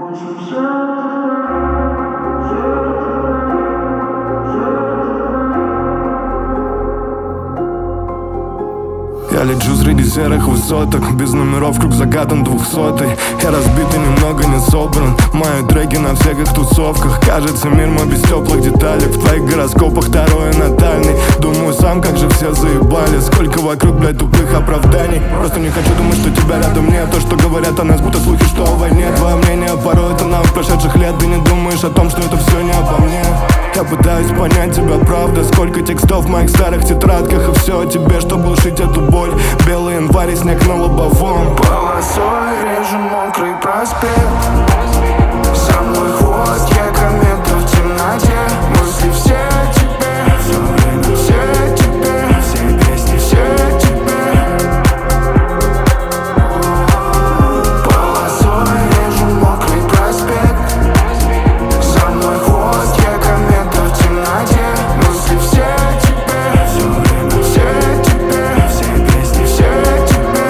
Я лечу среди серых высоток, без номеров, круг загадан 200-й. Я разбит и немного не собран, мои треки на всех их тусовках. Кажется, мир мой без теплых деталей, в твоих гороскопах второй натальный. Думаю сам, как же все заебали, сколько вокруг, блядь, тупых оправданий. Просто не хочу думать, что тебя рядом нет. То, что говорят о нас, будто слухи, что о войне. Твое мнение порой это навык прошедших лет. Ты не думаешь о том, что это все не обо мне. Я пытаюсь понять тебя, правда. Сколько текстов в моих старых тетрадках, и все о тебе, чтобы глушить эту боль. Белый январь и снег на лобовом. Полосой режу мокрый проспект. За мной хвост, я комета в темноте. Мысли все о тебе, все время все о тебе, все песни все о тебе. Полосой режу мокрый проспект. За мной хвост, я комета в темноте. Мысли все о тебе, все время все о тебе, все песни все о тебе.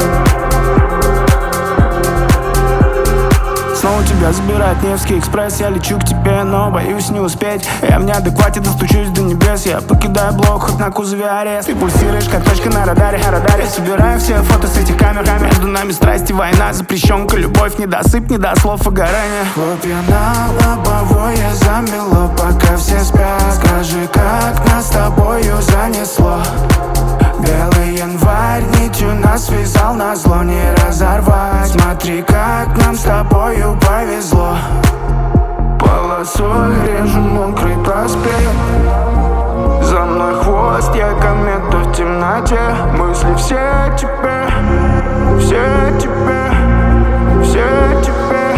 Снова тебя забирает Невский экспресс. Я лечу к тебе, но боюсь не успеть. Я в неадеквате достучусь до небес. Я покидаю блок, хоть на кузове арест. Ты пульсируешь, как точка на радаре. Я собираю все фото с этих камер. Между нами страсти, война, запрещенка, любовь, недосып, недослов, выгорание. Хлопья на лобовой я замело, пока все спят. Скажи, как нас с тобою занесло. Белый январь нитью нас связал, назло не разорвать. Смотри, как нам с тобою повезло. Полосой режу мокрый проспект. За мной хвост, я комета в темноте. Мысли все о тебе, все о тебе, все о тебе.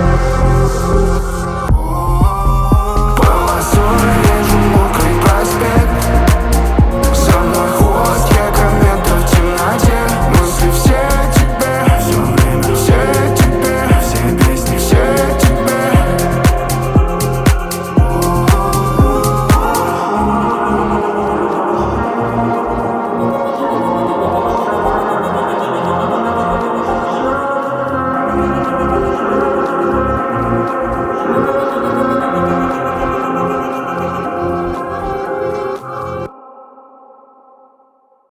Полосой режу мокрый проспект. За мной хвост, я комета в темноте. Мысли все о тебе, все время все о тебе, все песни все о тебе.